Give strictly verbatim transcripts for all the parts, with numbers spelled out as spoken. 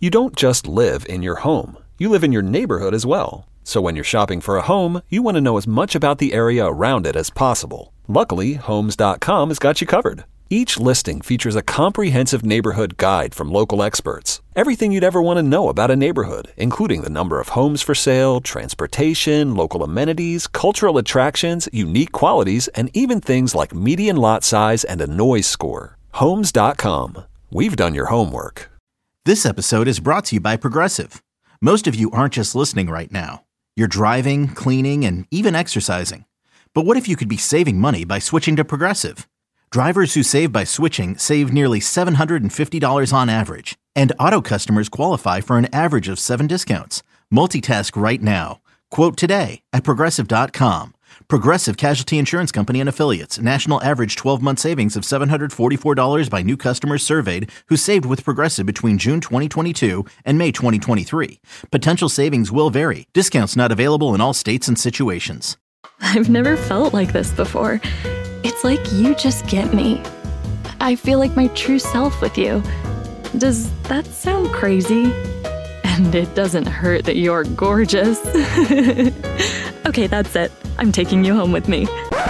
You don't just live in your home. You live in your neighborhood as well. So when you're shopping for a home, you want to know as much about the area around it as possible. Luckily, Homes dot com has got you covered. Each listing features a comprehensive neighborhood guide from local experts. Everything you'd ever want to know about a neighborhood, including the number of homes for sale, transportation, local amenities, cultural attractions, unique qualities, and even things like median lot size and a noise score. Homes dot com. We've done your homework. This episode is brought to you by Progressive. Most of you aren't just listening right now. You're driving, cleaning, and even exercising. But what if you could be saving money by switching to Progressive? Drivers who save by switching save nearly seven hundred fifty dollars on average. And auto customers qualify for an average of seven discounts. Multitask right now. Quote today at Progressive dot com. Progressive Casualty Insurance Company and Affiliates. National average twelve-month savings of seven hundred forty-four dollars by new customers surveyed who saved with Progressive between June twenty twenty-two and May twenty twenty-three. Potential savings will vary. Discounts not available in all states and situations. I've never felt like this before. It's like you just get me. I feel like my true self with you. Does that sound crazy? And it doesn't hurt that you're gorgeous. Okay, that's it. I'm taking you home with me.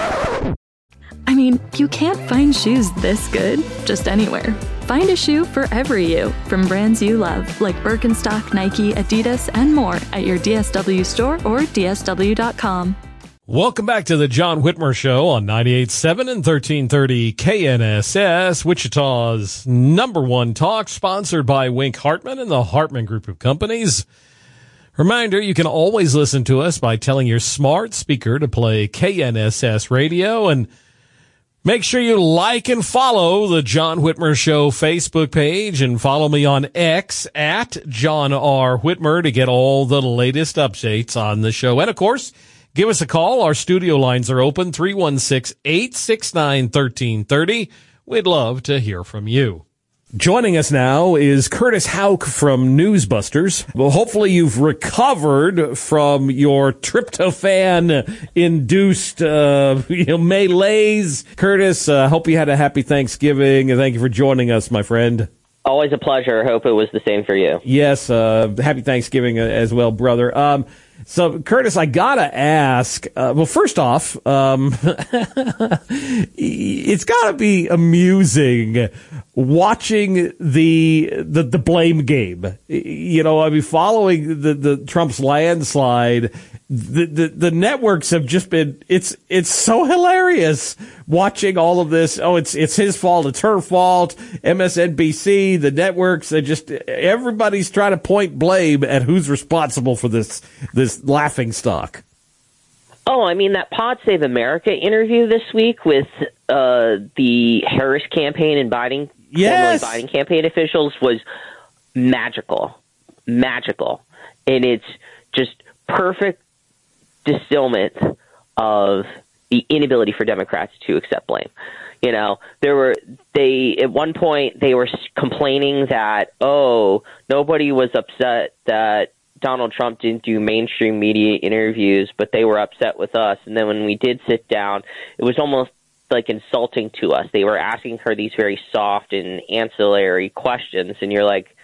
I mean, you can't find shoes this good just anywhere. Find a shoe for every you from brands you love, like Birkenstock, Nike, Adidas, and more at your D S W store or D S W dot com. Welcome back to the John Whitmer Show on ninety-eight point seven and thirteen thirty K N S S, Wichita's number one talk, sponsored by Wink Hartman and the Hartman Group of Companies. Reminder, you can always listen to us by telling your smart speaker to play K N S S radio, and make sure you like and follow the John Whitmer Show Facebook page, and follow me on X at John R. Whitmer to get all the latest updates on the show. And of course, give us a call. Our studio lines are open, three one six, eight six nine, one three three zero. We'd love to hear from you. Joining us now is Curtis Houck from Newsbusters. Well, hopefully you've recovered from your tryptophan-induced uh, you know, melees. Curtis, I uh, hope you had a happy Thanksgiving, and thank you for joining us, my friend. Always a pleasure. Hope it was the same for you. Yes, uh, happy Thanksgiving as well, brother. Um, so, Curtis, I gotta ask, uh, well, first off, um, it's gotta be amusing watching the, the, the blame game. You know, I mean, following the, the Trump's landslide, the, the, the networks have just been, it's, it's so hilarious watching all of this. Oh, it's, it's his fault. It's her fault. M S N B C, the networks, they just, everybody's trying to point blame at who's responsible for this, this laughing stock. Oh, I mean, that Pod Save America interview this week with uh, the Harris campaign and Biden, yes. formerly Biden campaign officials was magical, magical. And it's just perfect distillment of the inability for Democrats to accept blame. You know, there were they at one point they were complaining that, oh, nobody was upset that Donald Trump didn't do mainstream media interviews, but they were upset with us. And then when we did sit down, it was almost like insulting to us. They were asking her these very soft and ancillary questions. And you're like,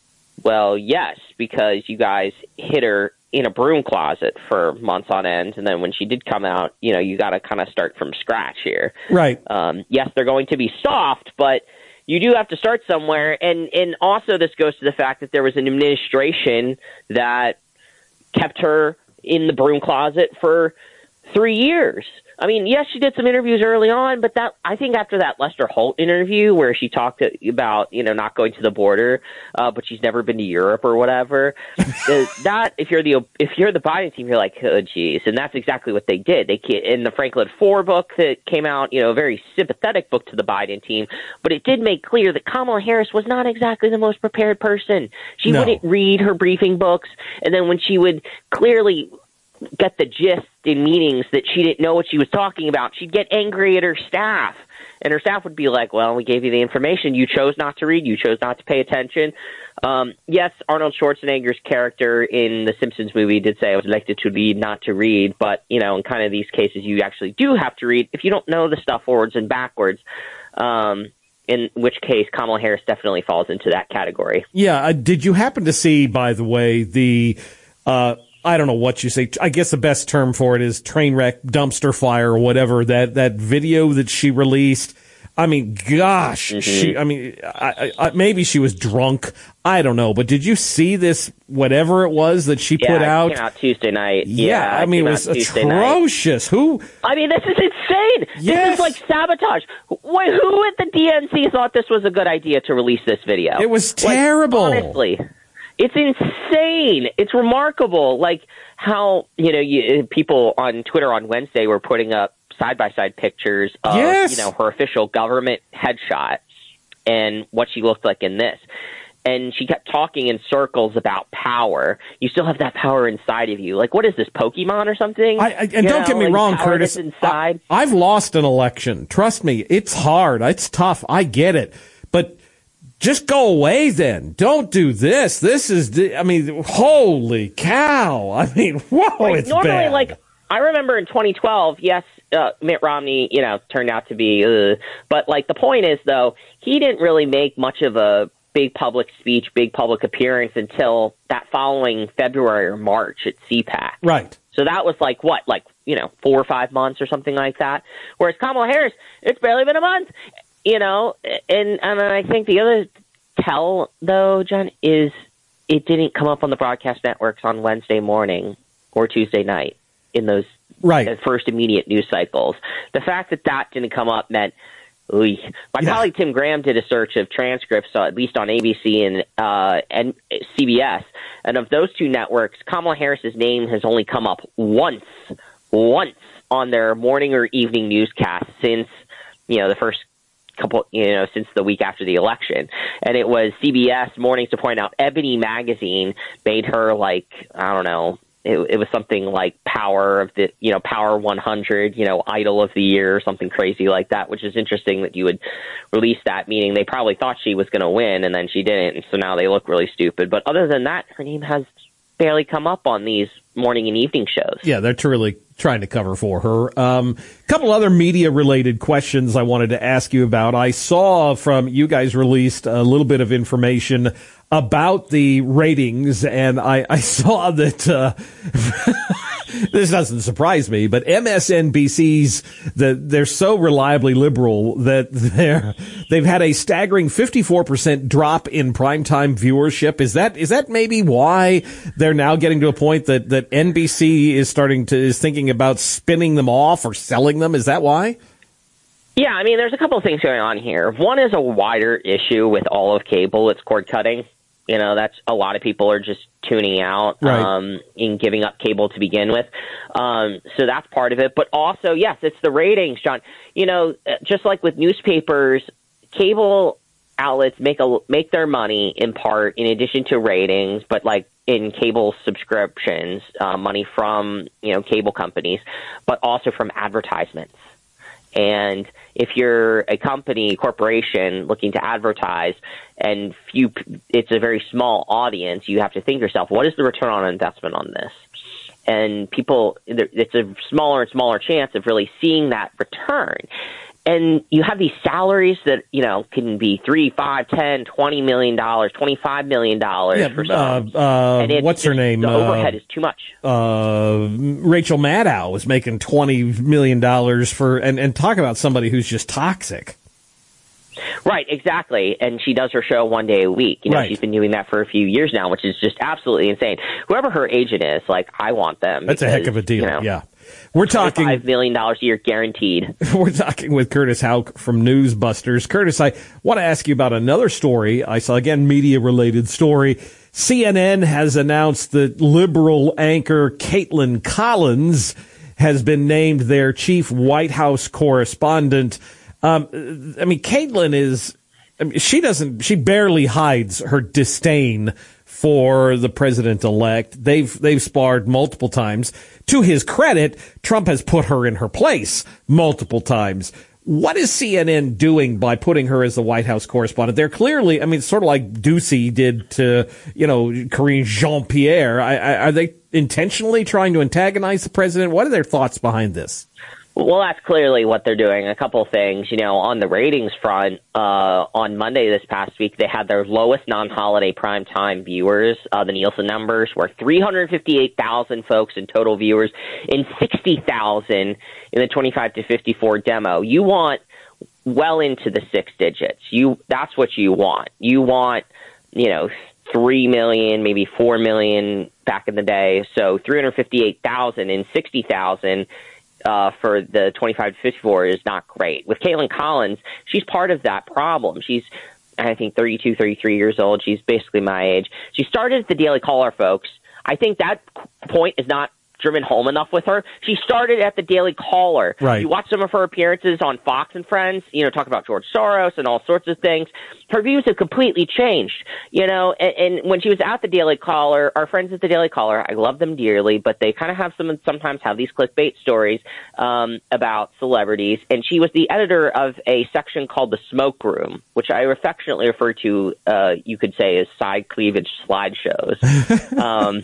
well, yes, because you guys hit her in a broom closet for months on end. And then when she did come out, you know, you got to kind of start from scratch here. Right. Um, yes, they're going to be soft, but you do have to start somewhere. And, and also this goes to the fact that there was an administration that kept her in the broom closet for three years. I mean, yes, she did some interviews early on, but that I think after that Lester Holt interview where she talked about, you know, not going to the border, uh, but she's never been to Europe or whatever, that if you're the if you're the Biden team, you're like, oh, geez. And that's exactly what they did. They in the Franklin Four book that came out, you know, a very sympathetic book to the Biden team, but it did make clear that Kamala Harris was not exactly the most prepared person. She No. wouldn't read her briefing books, and then when she would clearly get the gist in meetings that she didn't know what she was talking about, she'd get angry at her staff. And her staff would be like, well, we gave you the information. You chose not to read. You chose not to pay attention. Um, yes, Arnold Schwarzenegger's character in the Simpsons movie did say I was elected to lead, not to read. But, you know, in kind of these cases, you actually do have to read. If you don't know the stuff forwards and backwards, um, in which case Kamala Harris definitely falls into that category. Yeah. Uh, did you happen to see, by the way, the uh, I don't know what you say. I guess the best term for it is train wreck, dumpster fire, or whatever. That that video that she released. I mean, gosh, mm-hmm. she. I mean, I, I, maybe she was drunk. I don't know. But did you see this? Whatever it was that she yeah, put out. It came out Tuesday night. Yeah, yeah I mean, it was atrocious. Night. Who? I mean, this is insane. Yes. This is like sabotage. Wait, who at the D N C thought this was a good idea to release this video? It was terrible. Like, honestly, it's insane. It's remarkable. Like how you know you, people on Twitter on Wednesday were putting up side-by-side pictures of, yes. you know, her official government headshot and what she looked like in this. And she kept talking in circles about power. You still have that power inside of you. Like, what is this, Pokemon or something? I, I, and you don't know, get me like wrong, Curtis. Inside. I, I've lost an election. Trust me, it's hard. It's tough. I get it. But just go away then. Don't do this. This is, the, I mean, holy cow. I mean, whoa, like, it's normally, bad. Like, I remember in twenty twelve, yes, uh, Mitt Romney, you know, turned out to be, uh, but like the point is, though, he didn't really make much of a big public speech, big public appearance until that following February or March at C PAC. Right. So that was like what, like, you know, four or five months or something like that. Whereas Kamala Harris, it's barely been a month, you know, and, and I think the other tell, though, John, is it didn't come up on the broadcast networks on Wednesday morning or Tuesday night. In those right. first immediate news cycles. The fact that that didn't come up meant, oy. my yeah. colleague Tim Graham did a search of transcripts, uh, at least on A B C and, uh, and C B S, and of those two networks, Kamala Harris's name has only come up once, once on their morning or evening newscast since, you know, the first couple, you know, since the week after the election. And it was C B S Mornings to point out Ebony Magazine made her like, I don't know, It, it was something like Power of the, you know, Power one hundred, you know, Idol of the Year or something crazy like that, which is interesting that you would release that, meaning they probably thought she was going to win and then she didn't. And so now they look really stupid. But other than that, her name has barely come up on these morning and evening shows. Yeah, they're really trying to cover for her. A um, couple other media-related questions I wanted to ask you about. I saw from you guys released a little bit of information about the ratings, and I, I saw that uh, this doesn't surprise me, but M S N B C's the, they're so reliably liberal that they're they've had a staggering fifty-four percent drop in primetime viewership. Is that is that maybe why they're now getting to a point that, that N B C is starting to is thinking about spinning them off or selling them? Is that why? Yeah, I mean, there's a couple of things going on here. One is a wider issue with all of cable. It's cord cutting. You know, that's a lot of people are just tuning out right. um, and giving up cable to begin with. Um, so that's part of it. But also, yes, it's the ratings, John. You know, just like with newspapers, cable outlets make a make their money in part in addition to ratings, but like in cable subscriptions, uh, money from, you know, cable companies, but also from advertisements. And if you're a company, corporation looking to advertise, and few, it's a very small audience, you have to think to yourself, what is the return on investment on this? And people, it's a smaller and smaller chance of really seeing that return. And you have these salaries that, you know, can be three, five, ten, twenty million dollars, twenty-five million dollars yeah, for some. Uh, uh, and what's her name? The overhead uh, is too much. Uh, Rachel Maddow was making twenty million dollars for, and, and talk about somebody who's just toxic. Right, exactly. And she does her show one day a week. You know, right. She's been doing that for a few years now, which is just absolutely insane. Whoever her agent is, like, I want them. That's because, a heck of a deal, you know, yeah. We're talking five million dollars a year guaranteed. We're talking with Curtis Houck from Newsbusters. Curtis, I want to ask you about another story. I saw, again, media-related story. C N N has announced that liberal anchor Caitlin Collins has been named their chief White House correspondent. Um, I mean, Caitlin is, I mean, she doesn't, she barely hides her disdain for the president-elect. They've, they've sparred multiple times. To his credit, Trump has put her in her place multiple times. What is C N N doing by putting her as the White House correspondent? They're clearly, I mean, sort of like Ducey did to, you know, Karine Jean-Pierre. I, I, are they intentionally trying to antagonize the president? What are their thoughts behind this? Well, that's clearly what they're doing. A couple of things, you know, on the ratings front, uh, on Monday this past week, they had their lowest non-holiday primetime viewers. Uh, the Nielsen numbers were three hundred fifty-eight thousand folks in total viewers and sixty thousand in the twenty-five to fifty-four demo. You want well into the six digits. You, that's what you want. You want, you know, three million, maybe four million back in the day. So three hundred fifty-eight thousand and sixty thousand Uh, for the twenty-five to fifty-four is not great. With Caitlin Collins, she's part of that problem. She's, I think, thirty-two, thirty-three years old. She's basically my age. She started at the Daily Caller, folks. I think that point is not driven home enough with her. She started at the Daily Caller. Right. You watch some of her appearances on Fox and Friends, you know, talk about George Soros and all sorts of things. Her views have completely changed, you know, and, and when she was at the Daily Caller, our friends at the Daily Caller, I love them dearly, but they kind of have some, sometimes have these clickbait stories um, about celebrities. And she was the editor of a section called The Smoke Room, which I affectionately refer to, uh, you could say, as side cleavage slideshows. um,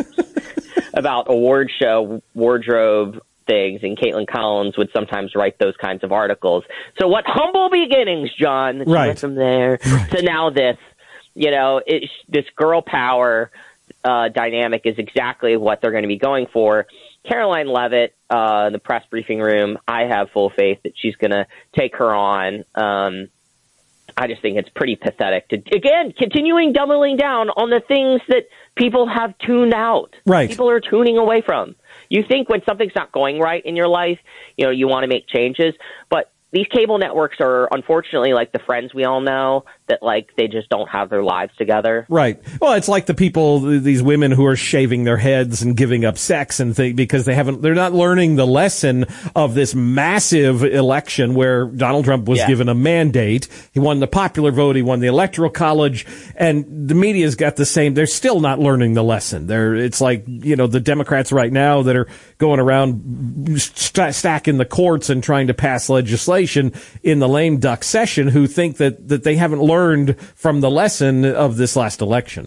about award show wardrobe things, and Caitlin Collins would sometimes write those kinds of articles. So what humble beginnings, John, that right. went from there right. to now this, you know, it, this girl power uh, dynamic is exactly what they're going to be going for. Caroline Leavitt, uh, the press briefing room, I have full faith that she's going to take her on. Um, I just think it's pretty pathetic to, again, continuing doubling down on the things that people have tuned out. Right. People are tuning away from. You think when something's not going right in your life, you know, you want to make changes, but these cable networks are unfortunately like the Friends we all know that like they just don't have their lives together. Right. Well, it's like the people, these women who are shaving their heads and giving up sex and things because they haven't, they're not learning the lesson of this massive election where Donald Trump was yeah. given a mandate. He won the popular vote. He won the electoral college, and the media's got the same. They're still not learning the lesson. They're, it's like, you know, the Democrats right now that are going around st- stacking the courts and trying to pass legislation in the lame duck session who think that, that they haven't learned from the lesson of this last election.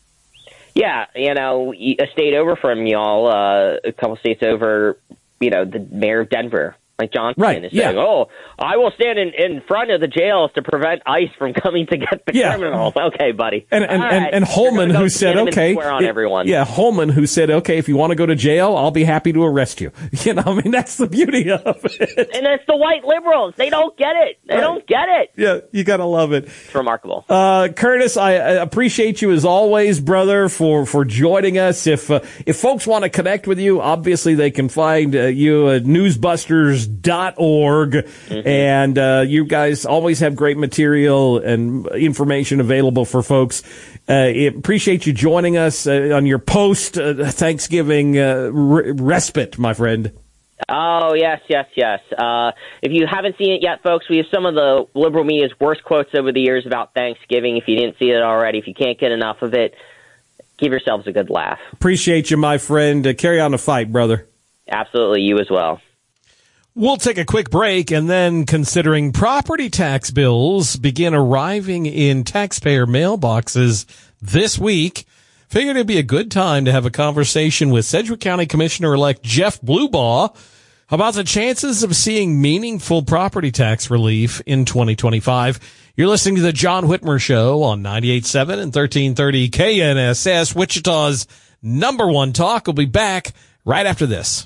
Yeah, you know, a state over from y'all, uh, a couple states over, you know, the mayor of Denver, like Johnson, right. is yeah. saying, oh, I will stand in, in front of the jails to prevent ICE from coming to get the yeah. criminals. Okay, buddy. And and, All and, right. and Holman, who said, okay. On it, everyone. Yeah, Holman, who said, okay, if you want to go to jail, I'll be happy to arrest you. You know, I mean, that's the beauty of it. And it's the white liberals. They don't get it. They right. don't get it. Yeah, you got to love it. It's remarkable. Uh, Curtis, I, I appreciate you as always, brother, for, for joining us. If, uh, if folks want to connect with you, obviously they can find uh, you at newsbusters dot org. Mm-hmm. And uh, you guys always have great material and information available for folks. Uh, appreciate you joining us uh, on your post uh, Thanksgiving uh, r- respite, my friend. Oh, yes, yes, yes. Uh, if you haven't seen it yet, folks, we have some of the liberal media's worst quotes over the years about Thanksgiving. If you didn't see it already, if you can't get enough of it, give yourselves a good laugh. Appreciate you, my friend. Uh, carry on the fight, brother. Absolutely. You as well. We'll take a quick break, and then considering property tax bills begin arriving in taxpayer mailboxes this week, figured it'd be a good time to have a conversation with Sedgwick County Commissioner-elect Jeff Blubaugh about the chances of seeing meaningful property tax relief in twenty twenty-five. You're listening to the John Whitmer Show on ninety-eight point seven and thirteen thirty K N S S, Wichita's number one talk. We'll be back right after this.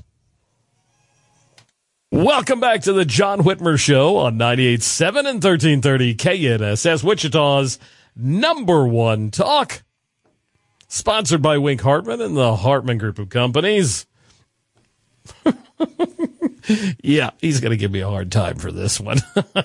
Welcome back to the John Whitmer Show on ninety-eight point seven and thirteen thirty K N S S, Wichita's number one talk. Sponsored by Wink Hartman and the Hartman Group of Companies. Yeah, he's going to give me a hard time for this one.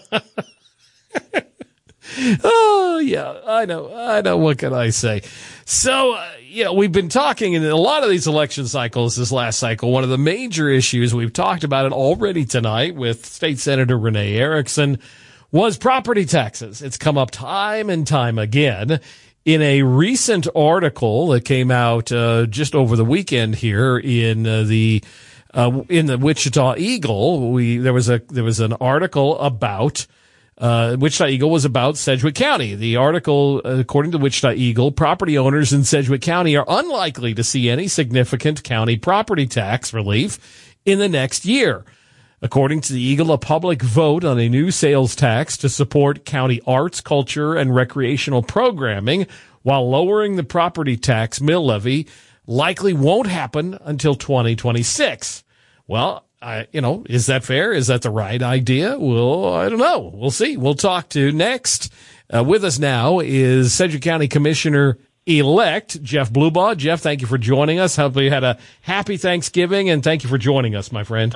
Oh, yeah, I know. I know. What can I say? So, uh, you know, we've been talking in a lot of these election cycles this last cycle. One of the major issues, we've talked about it already tonight with State Senator Renee Erickson, was property taxes. It's come up time and time again. In a recent article that came out uh, just over the weekend here in uh, the uh, in the Wichita Eagle, we there was a there was an article about uh Wichita Eagle was about Sedgwick County. The article, according to Wichita Eagle, property owners in Sedgwick County are unlikely to see any significant county property tax relief in the next year. According to the Eagle, a public vote on a new sales tax to support county arts, culture, and recreational programming while lowering the property tax mill levy likely won't happen until twenty twenty-six. Well, I, you know, is that fair? Is that the right idea? Well, I don't know. We'll see. We'll talk to next. Uh, with us now is Sedgwick County Commissioner-elect Jeff Blubaugh. Jeff, thank you for joining us. Hope you had a happy Thanksgiving, and thank you for joining us, my friend.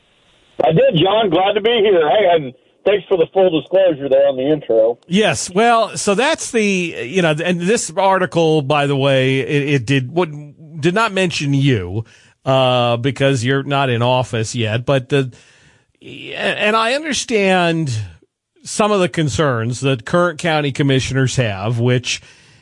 I did, John. Glad to be here. Hey, and thanks for the full disclosure there on the intro. Yes. Well, so that's the, you know, and this article, by the way, it, it did what did not mention you, uh, because you're not in office yet, but the, and I understand some of the concerns that current county commissioners have, which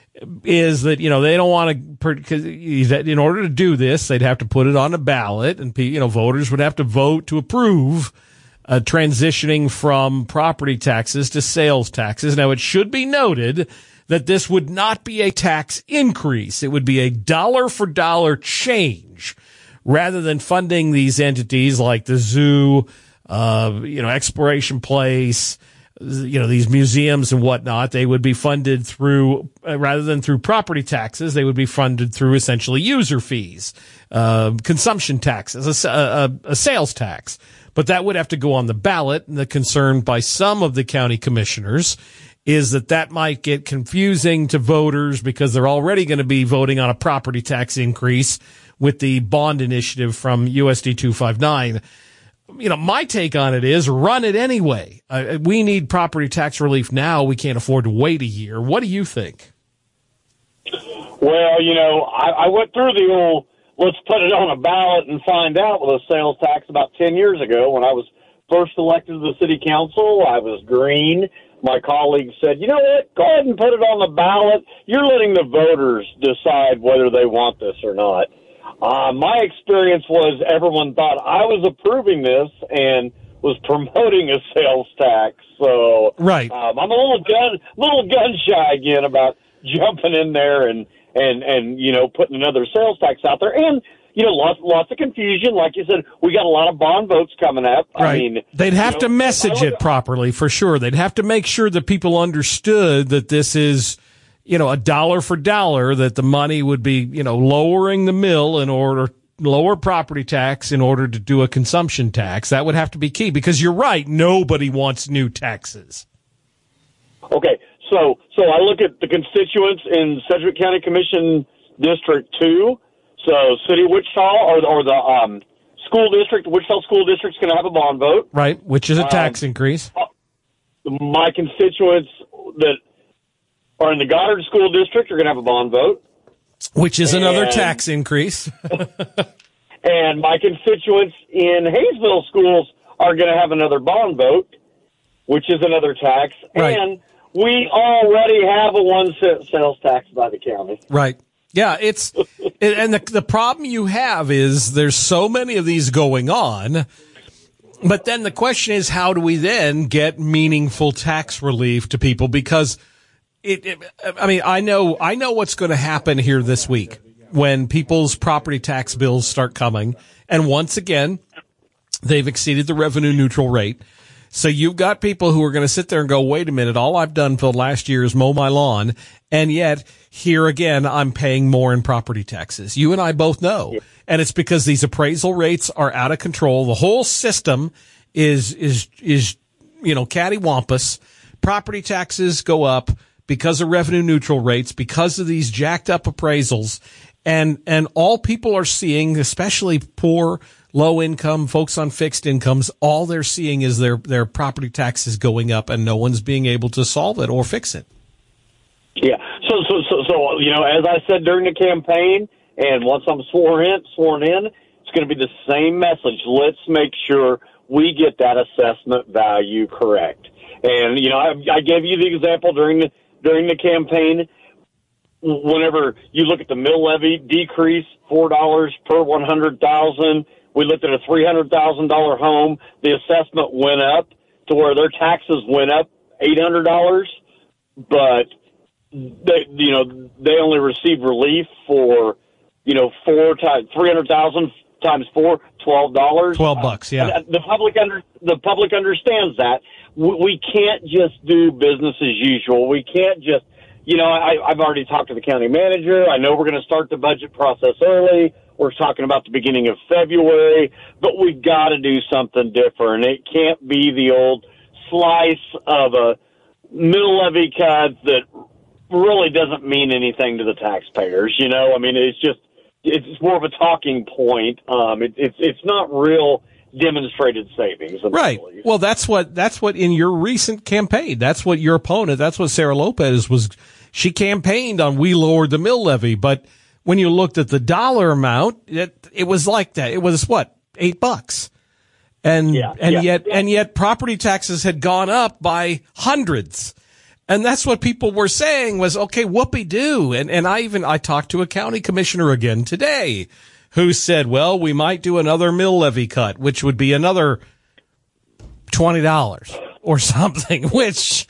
is that, you know, they don't want to, because in order to do this, they'd have to put it on a ballot, and, you know, voters would have to vote to approve uh, transitioning from property taxes to sales taxes. Now, it should be noted that this would not be a tax increase. It would be a dollar for dollar change rather than funding these entities like the zoo, uh, you know, Exploration Place, you know, these museums and whatnot. They would be funded through, uh, rather than through property taxes, they would be funded through essentially user fees, uh, consumption taxes, a, a, a sales tax. But that would have to go on the ballot. And the concern by some of the county commissioners is that that might get confusing to voters because they're already going to be voting on a property tax increase with the bond initiative from U S D two fifty-nine. You know, my take on it is run it anyway. Uh, we need property tax relief now. We can't afford to wait a year. What do you think? Well, you know, I, I went through the old let's put it on a ballot and find out with a sales tax about ten years ago when I was first elected to the city council. I was green. My colleagues said, you know what, go ahead and put it on the ballot. You're letting the voters decide whether they want this or not. Uh, my experience was everyone thought I was approving this and was promoting a sales tax. So right. um, I'm a little gun, little gun shy again about jumping in there and, and, and, you know, putting another sales tax out there. And, you know, lots, lots of confusion. Like you said, we got a lot of bond votes coming up. Right. I mean, they'd have you to know, message it properly for sure. They'd have to make sure that people understood that this is, you know, a dollar for dollar, that the money would be, you know, lowering the mill in order, lower property tax in order to do a consumption tax. That would have to be key because you're right. Nobody wants new taxes. Okay. So, so I look at the constituents in Sedgwick County Commission District two. So City of Wichita or, or the um, school district, Wichita School District's going to have a bond vote. Right, which is a tax um, increase. My constituents that are in the Goddard School District are going to have a bond vote. Which is and, another tax increase. And my constituents in Hayesville schools are going to have another bond vote, which is another tax. Right. And we already have a one cent sales tax by the county. Right. Yeah, it's and the the problem you have is there's so many of these going on, but then the question is how do we then get meaningful tax relief to people? Because it, it I mean, I know I know what's going to happen here this week when people's property tax bills start coming, and once again, they've exceeded the revenue neutral rate. So you've got people who are going to sit there and go, wait a minute, all I've done for the last year is mow my lawn, and yet here again I'm paying more in property taxes. You and I both know. Yeah. And it's because these appraisal rates are out of control. The whole system is is is you know, cattywampus. Property taxes go up because of revenue neutral rates, because of these jacked up appraisals, and and all people are seeing, especially poor, low income folks on fixed incomes, all they're seeing is their, their property taxes going up and no one's being able to solve it or fix it. Yeah. So, so, so, so, you know, as I said during the campaign and once I'm sworn in, sworn in, it's going to be the same message. Let's make sure we get that assessment value correct. And, you know, I, I gave you the example during the, during the campaign. Whenever you look at the mill levy decrease, four dollars per one hundred thousand. We looked at a three hundred thousand dollars home. The assessment went up to where their taxes went up eight hundred dollars, but they, you know, they only received relief for, you know, four times three hundred thousand times four, twelve dollars. Twelve bucks, yeah. Uh, the public under the public understands that. We, we can't just do business as usual. We can't just, you know, I, I've already talked to the county manager. I know we're going to start the budget process early. We're talking about the beginning of February, but we've got to do something different. It can't be the old slice of a mill levy cut that really doesn't mean anything to the taxpayers. You know, I mean, it's just, it's more of a talking point. Um, it, it's, it's not real demonstrated savings. Right. Well, that's what, that's what in your recent campaign, that's what your opponent, that's what Sarah Lopez was, she campaigned on we lowered the mill levy, but when you looked at the dollar amount, it, it was like that. It was what, eight bucks. And, yeah, and yeah, yet, yeah. and yet property taxes had gone up by hundreds. And that's what people were saying was, okay, whoopee-doo. And, and I even, I talked to a county commissioner again today who said, well, we might do another mill levy cut, which would be another twenty dollars or something, which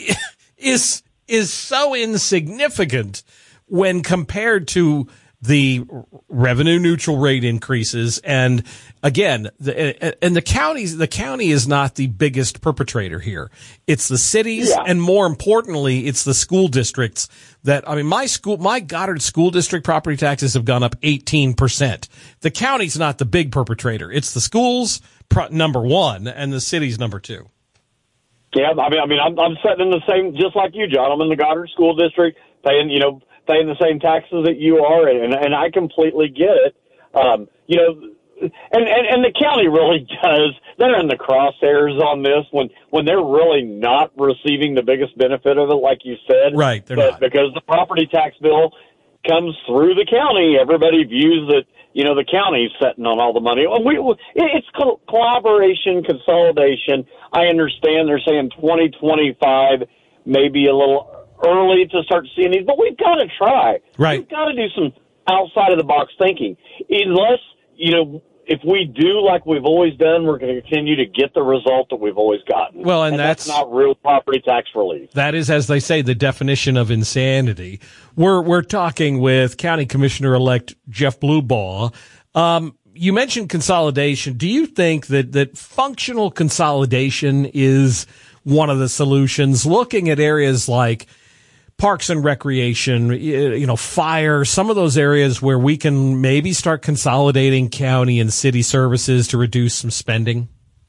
is, is so insignificant when compared to the revenue neutral rate increases. And again, the, and the counties, the county is not the biggest perpetrator here. It's the cities. Yeah. And more importantly, it's the school districts that, I mean, my school, my Goddard school district property taxes have gone up eighteen percent. The county's not the big perpetrator. It's the schools, number one, and the city's number two. Yeah. I mean, I mean, I'm, I'm sitting in the same, just like you, John. I'm in the Goddard school district paying, you know, paying the same taxes that you are, and and I completely get it. Um, you know, and, and and the county really does. They're in the crosshairs on this when when they're really not receiving the biggest benefit of it, like you said. Right, they're but not. Because the property tax bill comes through the county, everybody views that, you know, the county's sitting on all the money. And we, it's collaboration, consolidation. I understand they're saying twenty twenty-five, maybe a little early to start seeing these, but we've got to try. Right. We've got to do some outside of the box thinking. Unless, you know, if we do like we've always done, we're going to continue to get the result that we've always gotten. Well, and, and that's, that's not real property tax relief. That is, as they say, the definition of insanity. We're we're talking with County Commissioner-elect Jeff Blubaugh. Um, you mentioned consolidation. Do you think that that functional consolidation is one of the solutions? Looking at areas like Parks and Recreation, you know, fire, some of those areas where we can maybe start consolidating county and city services to reduce some spending?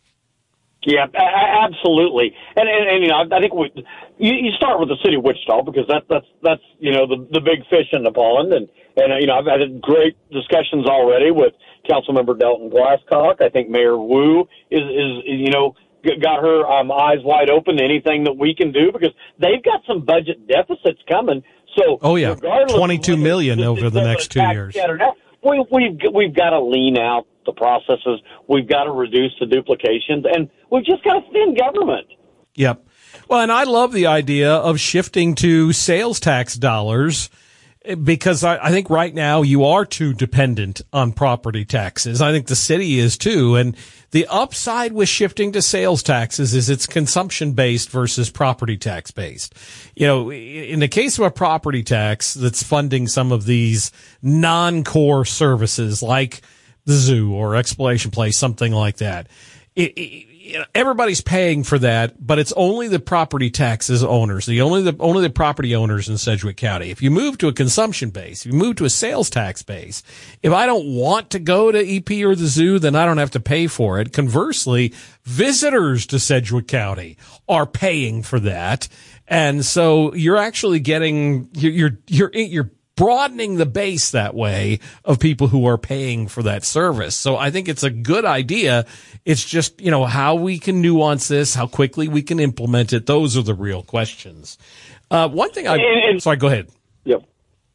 Yeah, a- absolutely. And, and, and, you know, I think we, you, you start with the city of Wichita because that, that's, that's, you know, the, the big fish in the pond. And, and, you know, I've had great discussions already with Councilmember Delton Glasscock. I think Mayor Wu is, is, you know, got her um, eyes wide open to anything that we can do because they've got some budget deficits coming. So, oh yeah, twenty-two million over the next two years. We, we've we've got to lean out the processes. We've got to reduce the duplications, and we've just got to thin government. Yep. Well, and I love the idea of shifting to sales tax dollars, because I, I think right now you are too dependent on property taxes. I think the city is too. And the upside with shifting to sales taxes is it's consumption based versus property tax based. You know, in the case of a property tax that's funding some of these non-core services like the zoo or Exploration Place, something like that, it, it, you know, everybody's paying for that, but it's only the property taxes owners, the only the only the property owners in Sedgwick County. If you move to a consumption base, if you move to a sales tax base, if I don't want to go to E P or the zoo, then I don't have to pay for it. Conversely, visitors to Sedgwick County are paying for that, and so you're actually getting you're you're you're, you're broadening the base that way of people who are paying for that service. So I think it's a good idea. It's just, you know, how we can nuance this, how quickly we can implement it. Those are the real questions. Uh, one thing I, and, and, sorry, go ahead. Yep.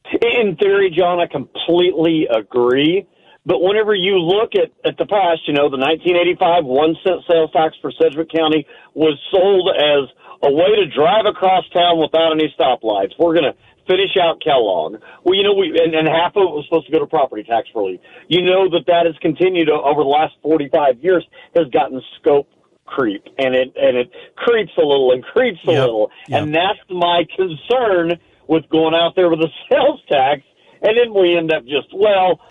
In theory, John, I completely agree. But whenever you look at, at the past, you know, the nineteen eighty-five one cent sales tax for Sedgwick County was sold as a way to drive across town without any stoplights. We're going to finish out Kellogg. Well, you know, we and, and half of it was supposed to go to property tax relief. You know that that has continued over the last forty-five years, has gotten scope creep, and it and it creeps a little and creeps a yep. little, yep. and that's my concern with going out there with a sales tax, and then we end up just well.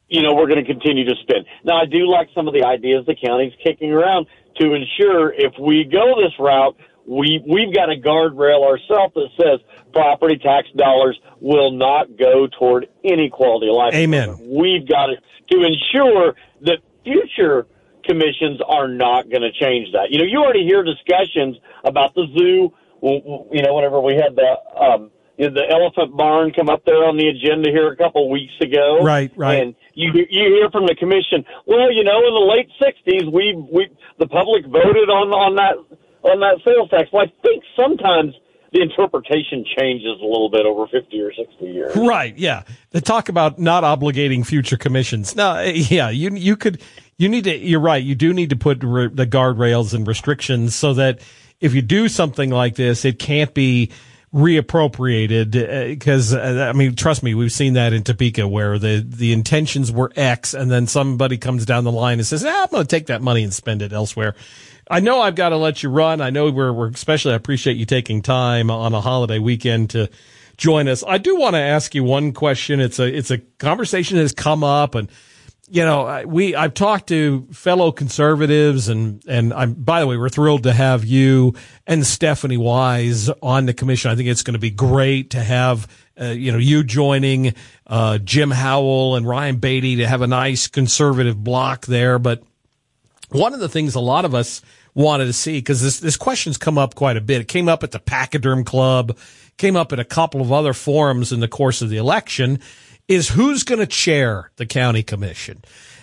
you know, we're going to continue to spend. Now, I do like some of the ideas the county's kicking around to ensure if we go this route, we, we've got a guardrail ourselves that says property tax dollars will not go toward any quality of life. Amen. We've got it to ensure that future commissions are not going to change that. You know, you already hear discussions about the zoo. You know, whenever we had the um, you know, the elephant barn come up there on the agenda here a couple of weeks ago, right, right, and you you hear from the commission, well, you know, in the late sixties, we we the public voted on on that on that sales tax. Well, I think sometimes the interpretation changes a little bit over fifty or sixty years. Right. Yeah. They talk about not obligating future commissions. No. Yeah. You, you could, you need to, you're right. You do need to put re- the guardrails and restrictions so that if you do something like this, it can't be reappropriated. Because, uh, uh, I mean, trust me, we've seen that in Topeka where the, the intentions were X and then somebody comes down the line and says, ah, I'm going to take that money and spend it elsewhere. I know I've got to let you run. I know we're, we're especially, I appreciate you taking time on a holiday weekend to join us. I do want to ask you one question. It's a, it's a conversation that has come up and, you know, we, I've talked to fellow conservatives and, and I'm, by the way, we're thrilled to have you and Stephanie Wise on the commission. I think it's going to be great to have, uh, you know, you joining, uh, Jim Howell and Ryan Beatty to have a nice conservative block there. But one of the things a lot of us wanted to see, because this, this question's come up quite a bit. It came up at the Pachyderm Club, came up at a couple of other forums in the course of the election, is who's going to chair the county commission.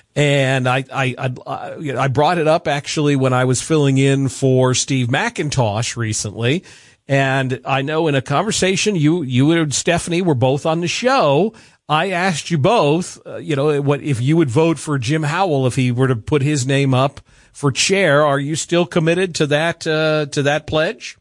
And I, I, I, I brought it up actually when I was filling in for Steve McIntosh recently. And I know in a conversation, you, you and Stephanie were both on the show. I asked you both, uh, you know, what if you would vote for Jim Howell if he were to put his name up for chair. Are you still committed to that, uh, to that pledge?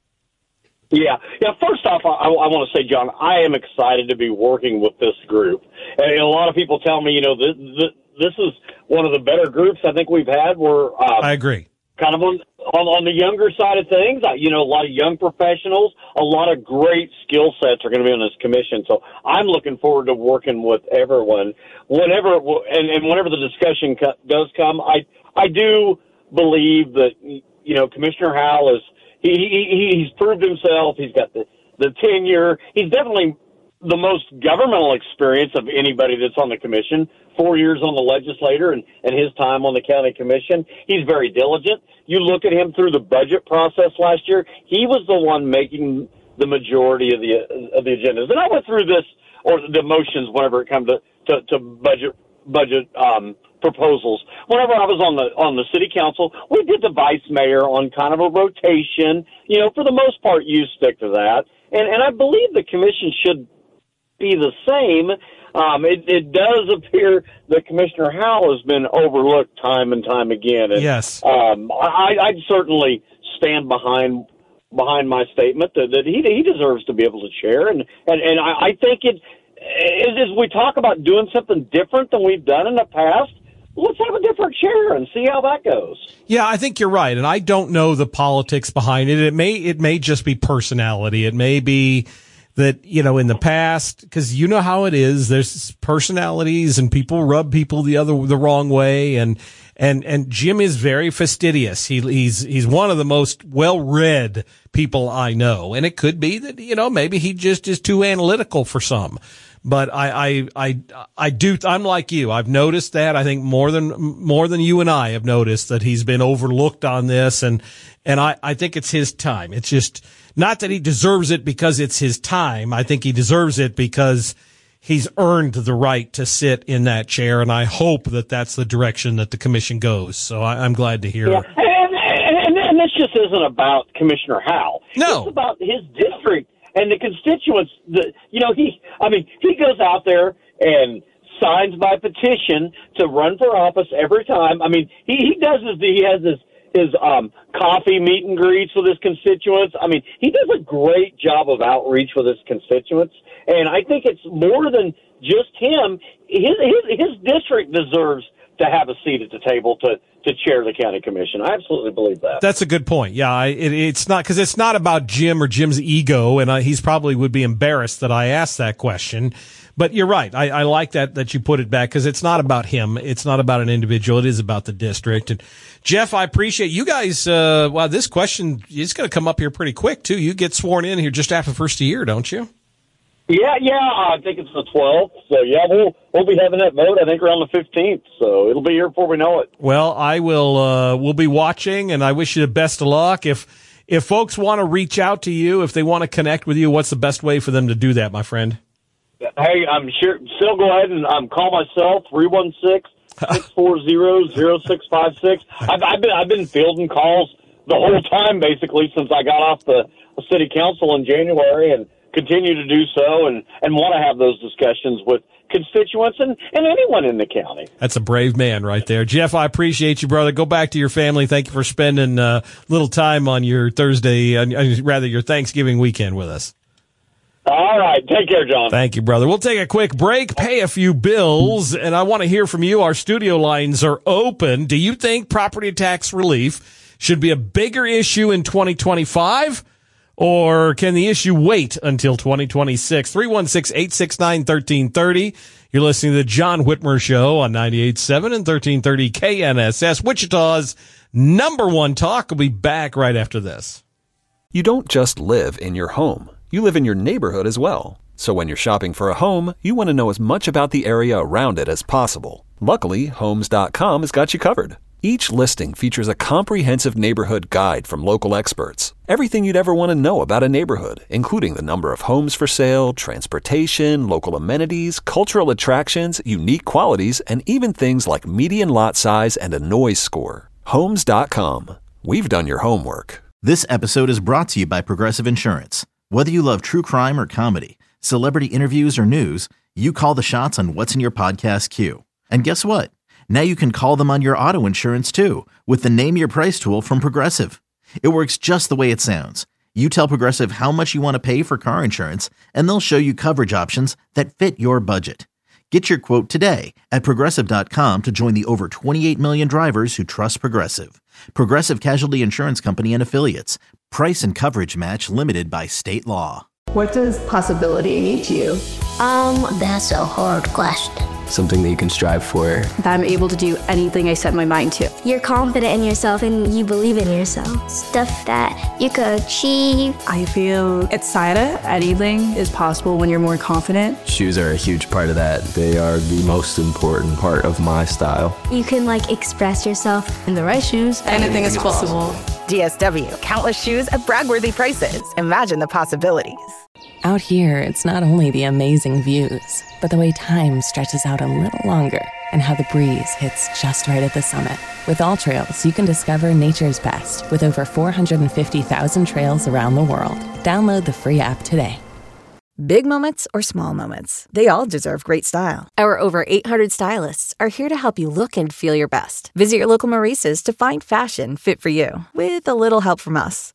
Yeah. Yeah. First off, I, I want to say, John, I am excited to be working with this group. And a lot of people tell me, you know, this, this, this is one of the better groups I think we've had. We're, uh, I agree. Kind of on, on on the younger side of things, you know, a lot of young professionals, a lot of great skill sets are going to be on this commission. So I'm looking forward to working with everyone. Whenever and, and whenever the discussion co- does come, I I do believe that, you know, Commissioner Howell is he, he he's proved himself. He's got the the tenure. He's definitely the most governmental experience of anybody that's on the commission. Four years on the legislature and, and his time on the county commission. He's very diligent. You look at him through the budget process last year, he was the one making the majority of the of the agendas. And I went through this, or the motions, whenever it comes to, to, to budget budget um, proposals. Whenever I was on the on the city council, we did the vice mayor on kind of a rotation. You know, for the most part, you stick to that. And, and I believe the commission should be the same. Um, it, it does appear that Commissioner Howell has been overlooked time and time again. And, yes. Um, I, I'd certainly stand behind behind my statement that, that he he deserves to be able to chair. And and, and I, I think it as we talk about doing something different than we've done in the past, let's have a different chair and see how that goes. Yeah, I think you're right, and I don't know the politics behind it. It may it may just be personality. It may be that, you know, in the past, because you know how it is, there's personalities and people rub people the other, the wrong way. And, and, and Jim is very fastidious. He, he's, he's one of the most well-read people I know. And it could be that, you know, maybe he just is too analytical for some. But I, I, I, I do, I'm like you. I've noticed that. I think more than, more than you and I have noticed that he's been overlooked on this. And, and I, I think it's his time. It's just not that he deserves it because it's his time. I think he deserves it because he's earned the right to sit in that chair. And I hope that that's the direction that the commission goes. So I, I'm glad to hear. Yeah. And, and, and this just isn't about Commissioner Howell. No. It's about his district. And the constituents, the, you know, he, I mean, he goes out there and signs by petition to run for office every time. I mean, he, he does his, he has his, his, um, coffee meet and greets with his constituents. I mean, he does a great job of outreach with his constituents. And I think it's more than just him. His, his, his district deserves to have a seat at the table to, to chair the county commission. I absolutely believe that. That's a good point. Yeah, I, it, it's not because it's not about Jim or Jim's ego, and I, he's probably would be embarrassed that I asked that question. But you're right. I, I like that that you put it back because it's not about him. It's not about an individual. It is about the district. And Jeff, I appreciate you guys. Uh, wow, this question is going to come up here pretty quick too. You get sworn in here just after the first year, don't you? Yeah, yeah. I think it's the twelfth. So yeah, we'll we'll be having that vote. I think around the fifteenth. So it'll be here before we know it. Well, I will. Uh, we'll be watching, and I wish you the best of luck. If if folks want to reach out to you, if they want to connect with you, what's the best way for them to do that, my friend? Hey, I'm sure. Still go ahead and um, call myself three one six, six four zero, zero six five six. I've, I've been I've been fielding calls the whole time basically since I got off the city council in January, and continue to do so, and, and want to have those discussions with constituents and, and anyone in the county. That's a brave man right there. Jeff, I appreciate you, brother. Go back to your family. Thank you for spending a uh, little time on your Thursday, uh, rather your Thanksgiving weekend with us. All right. Take care, John. Thank you, brother. We'll take a quick break, pay a few bills, and I want to hear from you. Our studio lines are open. Do you think property tax relief should be a bigger issue in twenty twenty-five? Or can the issue wait until twenty twenty-six? three one six, eight six nine, one three three zero. You're listening to the John Whitmer Show on ninety-eight point seven and thirteen thirty K N S S. Wichita's number one talk. Will be back right after this. You don't just live in your home. You live in your neighborhood as well. So when you're shopping for a home, you want to know as much about the area around it as possible. Luckily, Homes dot com has got you covered. Each listing features a comprehensive neighborhood guide from local experts. Everything you'd ever want to know about a neighborhood, including the number of homes for sale, transportation, local amenities, cultural attractions, unique qualities, and even things like median lot size and a noise score. Homes dot com. We've done your homework. This episode is brought to you by Progressive Insurance. Whether you love true crime or comedy, celebrity interviews or news, you call the shots on what's in your podcast queue. And guess what? Now you can call them on your auto insurance too with the Name Your Price tool from Progressive. It works just the way it sounds. You tell Progressive how much you want to pay for car insurance, and they'll show you coverage options that fit your budget. Get your quote today at Progressive dot com to join the over twenty-eight million drivers who trust Progressive. Progressive Casualty Insurance Company and Affiliates. Price and coverage match limited by state law. What does possibility mean to you? Um, that's a hard question. Something that you can strive for. That I'm able to do anything I set my mind to. You're confident in yourself and you believe in yourself. Stuff that you could achieve. I feel excited. Anything is possible when you're more confident. Shoes are a huge part of that. They are the most important part of my style. You can like express yourself. In the right shoes, anything, anything is possible. possible. D S W, countless shoes at brag-worthy prices. Imagine the possibilities. Out here, it's not only the amazing views, but the way time stretches out a little longer and how the breeze hits just right at the summit. With All Trails, you can discover nature's best with over four hundred fifty thousand trails around the world. Download the free app today. Big moments or small moments, they all deserve great style. Our over eight hundred stylists are here to help you look and feel your best. Visit your local Maurice's to find fashion fit for you, with a little help from us.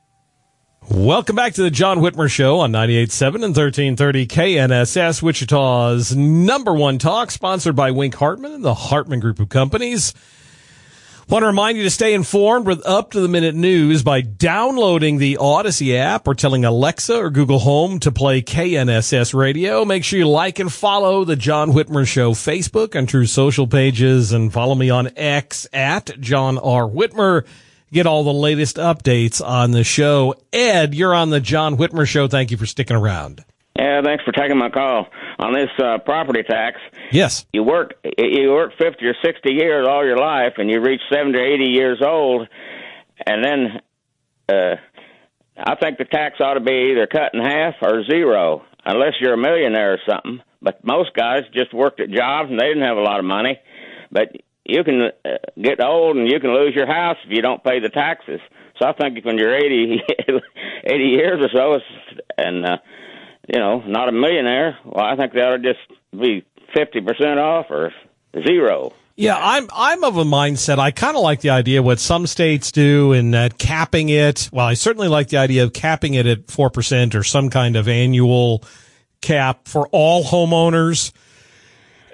Welcome back to the John Whitmer Show on ninety-eight point seven and thirteen thirty K N S S, Wichita's number one talk, sponsored by Wink Hartman and the Hartman Group of Companies. Want to remind you to stay informed with up-to-the-minute news by downloading the Odyssey app or telling Alexa or Google Home to play K N S S Radio. Make sure you like and follow the John Whitmer Show Facebook and True Social pages, and follow me on X at John R. Whitmer. Get all the latest updates on the show. Ed, you're on the John Whitmer Show. Thank you for sticking around. Yeah, thanks for taking my call on this uh, property tax. Yes. You work you work fifty or sixty years all your life, and you reach seventy or eighty years old, and then uh, I think the tax ought to be either cut in half or zero, unless you're a millionaire or something. But most guys just worked at jobs, and they didn't have a lot of money. But you can uh, get old, and you can lose your house if you don't pay the taxes. So I think when you're eighty, eighty years or so, and uh, you know, not a millionaire, well, I think they ought to just be fifty percent off or zero. Yeah, I'm I'm of a mindset. I kind of like the idea of what some states do in that capping it. Well, I certainly like the idea of capping it at four percent or some kind of annual cap for all homeowners.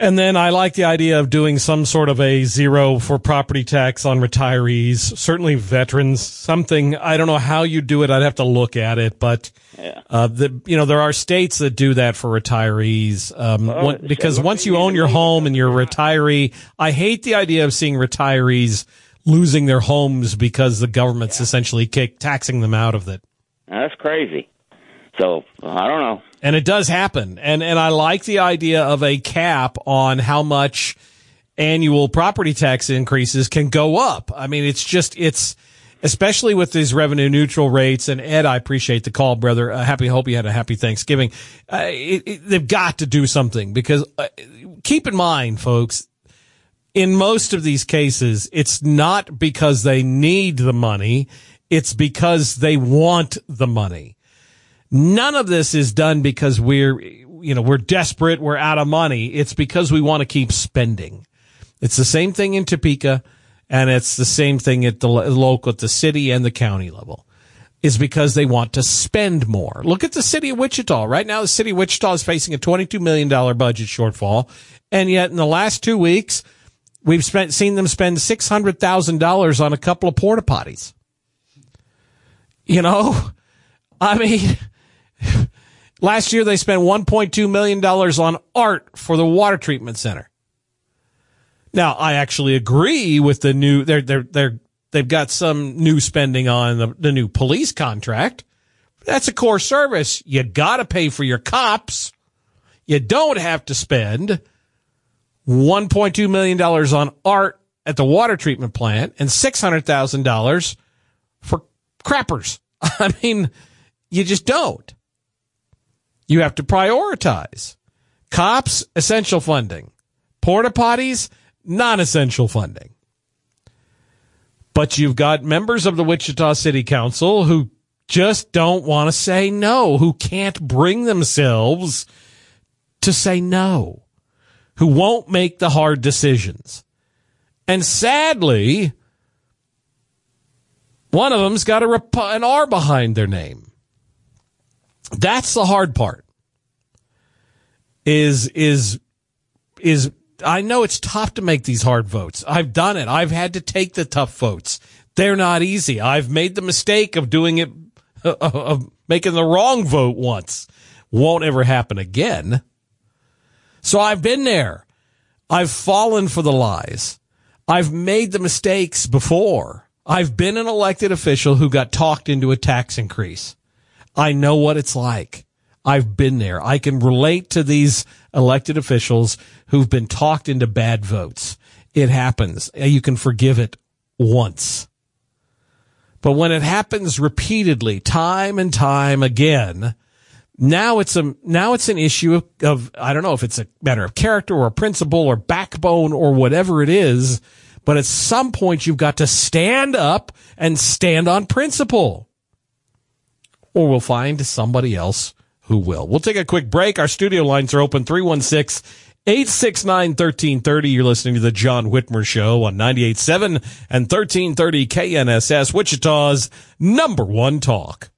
And then I like the idea of doing some sort of a zero for property tax on retirees, certainly veterans, something. I don't know how you do it. I'd have to look at it, but Yeah. uh, the, you know, there are states that do that for retirees. Um, Well, one, because sure. once you own your home and you're a retiree, I hate the idea of seeing retirees losing their homes because the government's yeah. essentially kick, taxing them out of it. That's crazy. So I don't know. And it does happen. And and I like the idea of a cap on how much annual property tax increases can go up. I mean, it's just, it's, especially with these revenue neutral rates. And Ed, I appreciate the call, brother. Uh, happy, hope you had a happy Thanksgiving. Uh, it, it, they've got to do something because uh, keep in mind, folks, in most of these cases, it's not because they need the money. It's because they want the money. None of this is done because we're, you know, we're desperate, we're out of money. It's because we want to keep spending. It's the same thing in Topeka, and it's the same thing at the local, at the city and the county level. It's because they want to spend more. Look at the city of Wichita. Right now, the city of Wichita is facing a twenty-two million dollars budget shortfall, and yet in the last two weeks, we've spent, seen them spend six hundred thousand dollars on a couple of porta potties. You know, I mean, last year they spent one point two million dollars on art for the water treatment center. Now, I actually agree with the new, they're, they're, they're, they've got some new spending on the, the new police contract. That's a core service. You gotta pay for your cops. You don't have to spend one point two million dollars on art at the water treatment plant and six hundred thousand dollars for crappers. I mean, you just don't. You have to prioritize. Cops, essential funding. Porta potties, non-essential funding. But you've got members of the Wichita City Council who just don't want to say no, who can't bring themselves to say no, who won't make the hard decisions. And sadly, one of them's got a rep- an R behind their name. That's the hard part. Is, is, is, I know it's tough to make these hard votes. I've done it. I've had to take the tough votes. They're not easy. I've made the mistake of doing it, uh, of making the wrong vote once. Won't ever happen again. So I've been there. I've fallen for the lies. I've made the mistakes before. I've been an elected official who got talked into a tax increase. I know what it's like. I've been there. I can relate to these elected officials who've been talked into bad votes. It happens. You can forgive it once. But when it happens repeatedly, time and time again, now it's a, now it's an issue of, of, I don't know if it's a matter of character or principle or backbone or whatever it is, but at some point you've got to stand up and stand on principle. Or we'll find somebody else who will. We'll take a quick break. Our studio lines are open, three one six, eight six nine, one three three zero. You're listening to the John Whitmer Show on ninety-eight point seven and thirteen thirty K N S S, Wichita's number one talk.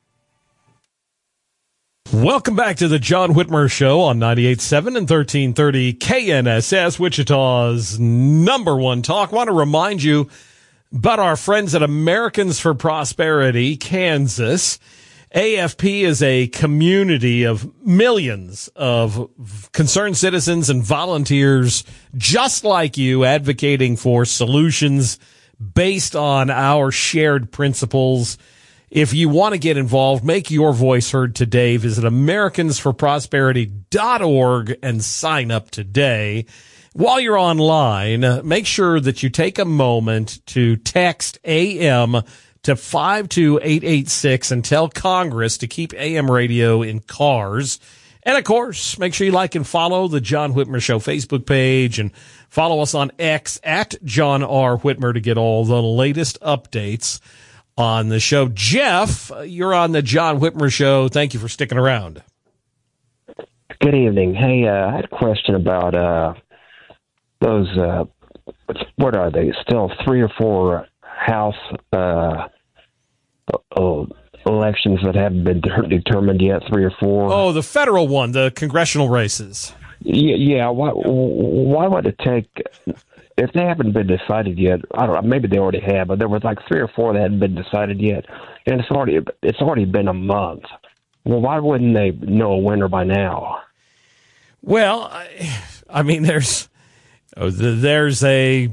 Welcome back to the John Whitmer Show on ninety-eight point seven and thirteen thirty K N S S, Wichita's number one talk. I want to remind you about our friends at Americans for Prosperity, Kansas. A F P is a community of millions of concerned citizens and volunteers just like you, advocating for solutions based on our shared principles. If you want to get involved, make your voice heard today. Visit Americans for Prosperity dot org and sign up today. While you're online, make sure that you take a moment to text A M to five two eight eight six and tell Congress to keep A M radio in cars. And, of course, make sure you like and follow the John Whitmer Show Facebook page and follow us on X at John R. Whitmer to get all the latest updates on the show. Jeff, you're on the John Whitmer Show. Thank you for sticking around. Good evening. Hey, uh, I had a question about uh, those, uh, what are they, still three or four House uh, uh, elections that haven't been de- determined yet, three or four? Oh, the federal one, the congressional races. Yeah, yeah. Why, why would it take, if they haven't been decided yet, I don't know, maybe they already have, but there was like three or four that hadn't been decided yet, and it's already it's already been a month. Well, why wouldn't they know a winner by now? Well, I, I mean, there's there's a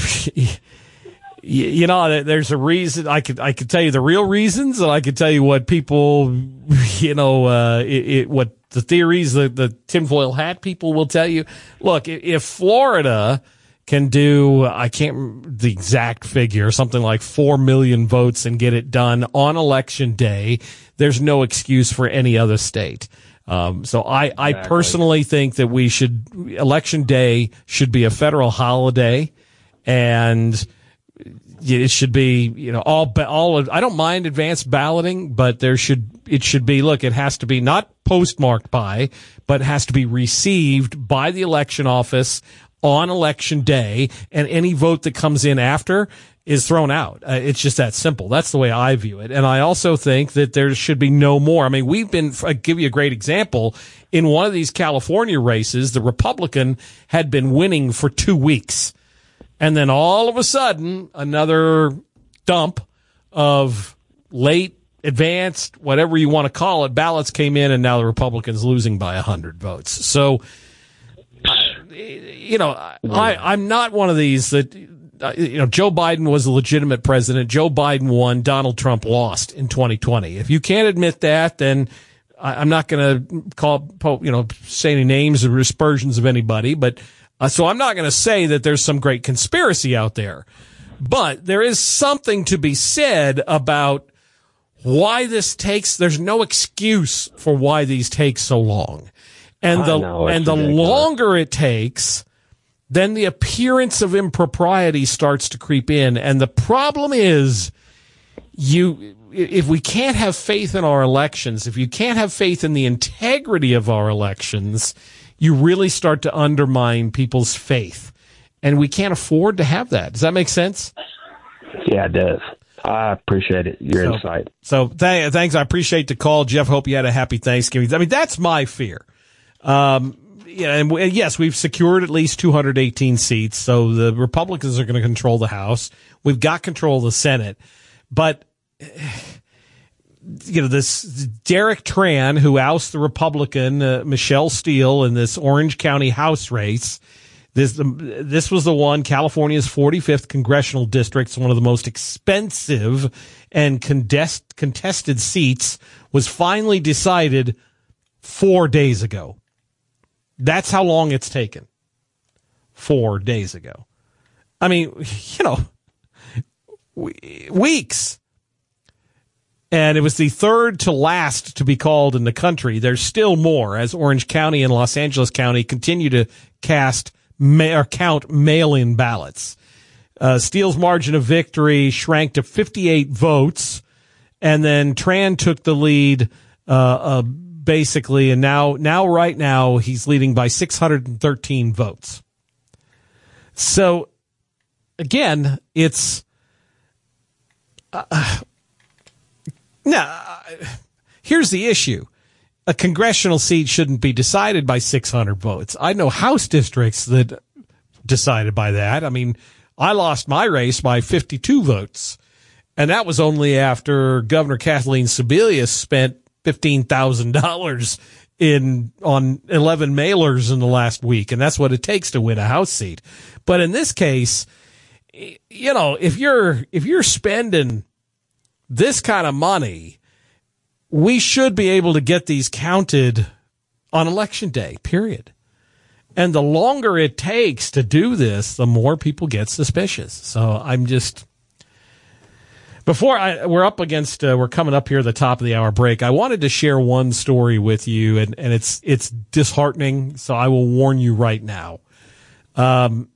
you know there's a reason. I could I could tell you the real reasons, and I could tell you what people you know uh, it, it, what the theories that the tinfoil hat people will tell you. Look, if Florida can do, I can't remember the exact figure, something like four million votes and get it done on election day, there's no excuse for any other state. Um, so I, I exactly. personally think that we should, election day should be a federal holiday, and it should be, you know, all, all of, I don't mind advanced balloting, but there should, it should be, look, it has to be not postmarked by, but it has to be received by the election office on election day, and any vote that comes in after is thrown out. Uh, it's just that simple. That's the way I view it. And I also think that there should be no more. I mean, we've been, I'll give you a great example. In one of these California races, the Republican had been winning for two weeks. And then all of a sudden, another dump of late, advanced, whatever you want to call it, ballots came in, and now the Republicans losing by one hundred votes. So, you know, I, I'm not one of these that, you know, Joe Biden was a legitimate president. Joe Biden won. Donald Trump lost in twenty twenty. If you can't admit that, then I'm not going to call, you know, say any names or aspersions of anybody. But uh, so I'm not going to say that there's some great conspiracy out there. But there is something to be said about why this takes, there's no excuse for why these take so long. And the know, and the ridiculous. longer it takes, then the appearance of impropriety starts to creep in. And the problem is, you if we can't have faith in our elections, if you can't have faith in the integrity of our elections, you really start to undermine people's faith. And we can't afford to have that. Does that make sense? Yeah, it does. I appreciate it, your so, insight. So th- thanks. I appreciate the call, Jeff. Hope you had a happy Thanksgiving. I mean, that's my fear. Um, yeah, and, and yes, we've secured at least two hundred eighteen seats, so the Republicans are going to control the House. We've got control of the Senate, but you know, this Derek Tran, who ousted the Republican uh, Michelle Steele in this Orange County House race. This this was the one, California's forty-fifth congressional district. It's one of the most expensive and contest, contested seats. Was finally decided four days ago. That's how long it's taken. Four days ago. I mean, you know, weeks. And it was the third to last to be called in the country. There's still more as Orange County and Los Angeles County continue to cast ma- or count mail-in ballots. Uh, Steele's margin of victory shrank to fifty-eight votes, and then Tran took the lead uh, uh basically, and now, now, right now, he's leading by six hundred thirteen votes. So, again, it's uh, now. Here's the issue: a congressional seat shouldn't be decided by six hundred votes. I know House districts that decided by that. I mean, I lost my race by fifty-two votes, and that was only after Governor Kathleen Sebelius spent fifteen thousand dollars in on eleven mailers in the last week, and that's what it takes to win a House seat. But in this case, you know, if you're if you're spending this kind of money, we should be able to get these counted on election day, period. And the longer it takes to do this, the more people get suspicious. So I'm just... Before I, we're up against, uh, we're coming up here at the top of the hour break, I wanted to share one story with you, and, and it's it's disheartening, so I will warn you right now. Um,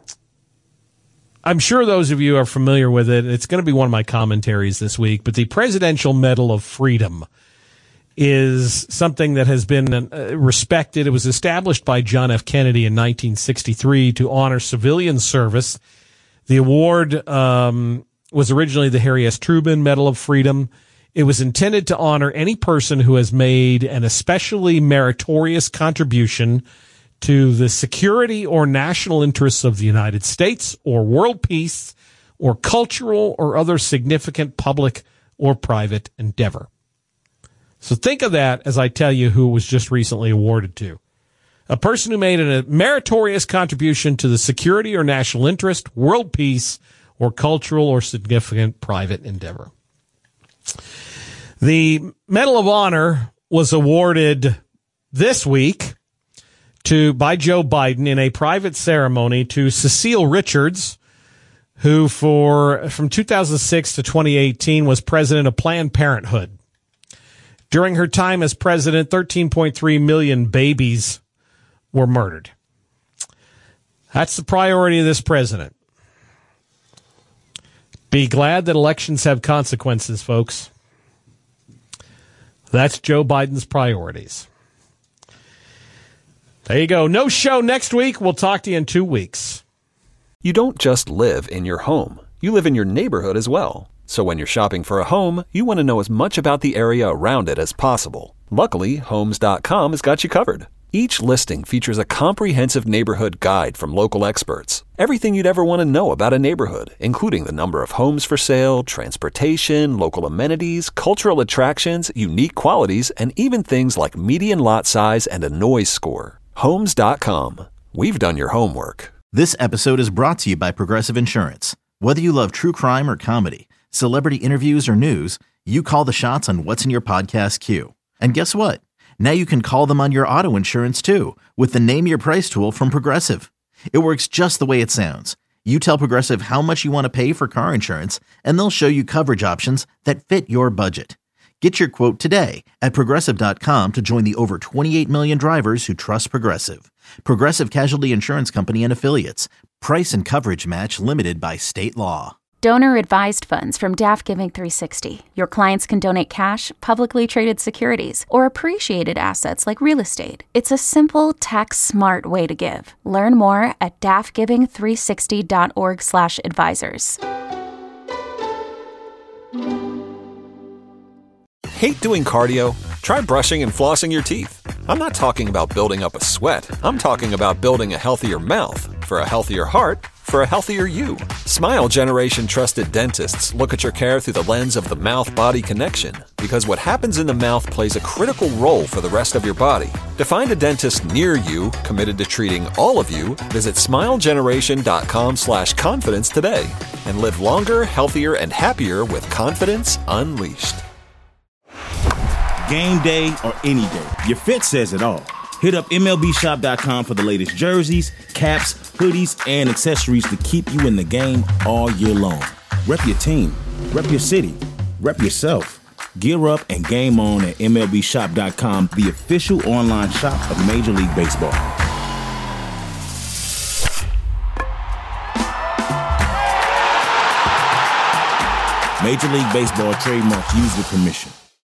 I'm sure those of you are familiar with it. It's going to be one of my commentaries this week, but the Presidential Medal of Freedom is something that has been uh, respected. It was established by John F. Kennedy in nineteen sixty-three to honor civilian service. The award... Um, was originally the Harry S. Truman Medal of Freedom. It was intended to honor any person who has made an especially meritorious contribution to the security or national interests of the United States or world peace or cultural or other significant public or private endeavor. So think of that as I tell you who it was just recently awarded to. A person who made a meritorious contribution to the security or national interest, world peace, or cultural or significant private endeavor. The Medal of Honor was awarded this week to by Joe Biden in a private ceremony to Cecile Richards, who for from two thousand six to twenty eighteen was president of Planned Parenthood. During her time as president, thirteen point three million babies were murdered. That's the priority of this president. Be glad that elections have consequences, folks. That's Joe Biden's priorities. There you go. No show next week. We'll talk to you in two weeks. You don't just live in your home. You live in your neighborhood as well. So when you're shopping for a home, you want to know as much about the area around it as possible. Luckily, Homes dot com has got you covered. Each listing features a comprehensive neighborhood guide from local experts. Everything you'd ever want to know about a neighborhood, including the number of homes for sale, transportation, local amenities, cultural attractions, unique qualities, and even things like median lot size and a noise score. Homes dot com. We've done your homework. This episode is brought to you by Progressive Insurance. Whether you love true crime or comedy, celebrity interviews or news, you call the shots on what's in your podcast queue. And guess what? Now you can call them on your auto insurance too with the Name Your Price tool from Progressive. It works just the way it sounds. You tell Progressive how much you want to pay for car insurance, and they'll show you coverage options that fit your budget. Get your quote today at Progressive dot com to join the over twenty-eight million drivers who trust Progressive. Progressive Casualty Insurance Company and Affiliates. Price and coverage match limited by state law. Donor-advised funds from Daft Giving three sixty. Your clients can donate cash, publicly traded securities, or appreciated assets like real estate. It's a simple, tax-smart way to give. Learn more at daft giving three sixty dot org slash advisors. Hate doing cardio? Try brushing and flossing your teeth. I'm not talking about building up a sweat. I'm talking about building a healthier mouth. For a healthier heart, for a healthier you. Smile Generation trusted dentists look at your care through the lens of the mouth-body connection, because what happens in the mouth plays a critical role for the rest of your body. To find a dentist near you committed to treating all of you, visit smile generation dot com slash confidence today and live longer, healthier, and happier with confidence unleashed. Game day or any day, your fit says it all. Hit up M L B shop dot com for the latest jerseys, caps, hoodies, and accessories to keep you in the game all year long. Rep your team, rep your city, rep yourself. Gear up and game on at M L B shop dot com, the official online shop of Major League Baseball. Major League Baseball trademarks used with permission.